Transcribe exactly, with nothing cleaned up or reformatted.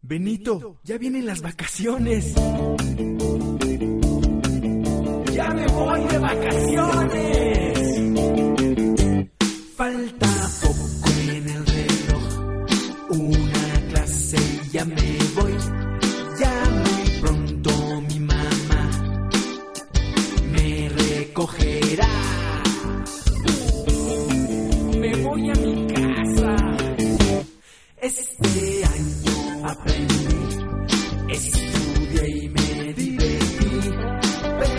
Benito, ya vienen las vacaciones. ¡Ya me voy de vacaciones! Falta poco en el reloj, una clase y ya me voy. Ya muy pronto mi mamá me recogerá. Me voy a mi casa. Este